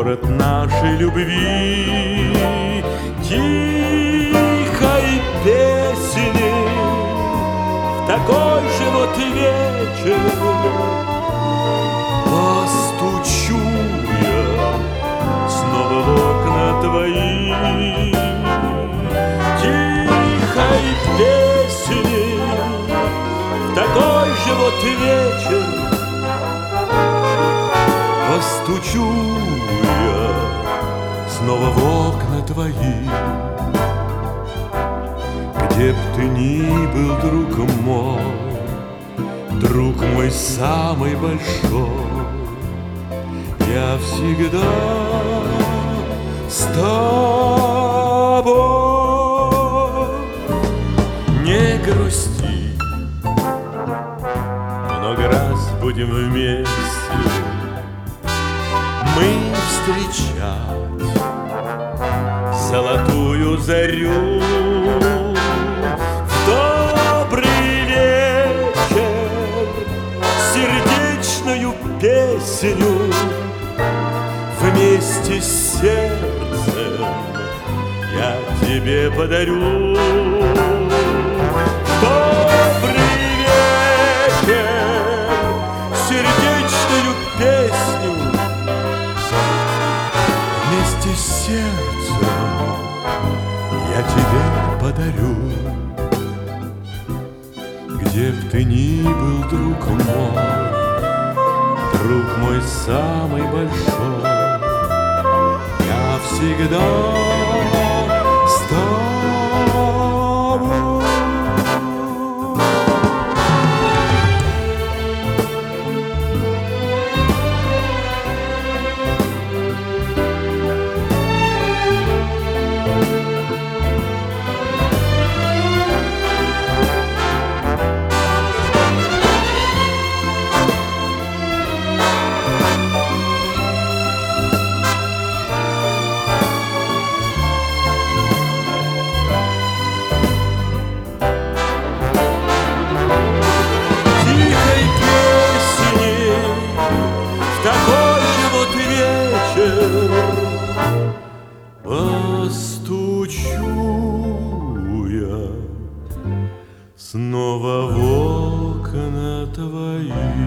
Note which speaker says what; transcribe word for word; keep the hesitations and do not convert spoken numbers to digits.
Speaker 1: город нашей любви, тихой песни. В такой же вот вечер постучу я снова в окна твои, тихой песни. В такой же вот вечер постучу я снова в окна твои. Где б ты ни был, друг мой, друг мой самый большой, я всегда с тобой. Не грусти, много раз будем вместе мы встречать золотую зарю. В добрый вечер сердечную песню вместе с сердцем я тебе подарю. В добрый вечер сердечную песню вместе с сердцем я тебе подарю. Где б ты ни был, друг мой, друг мой самый большой, я всегда с тобой. Постучу я снова в окна твои.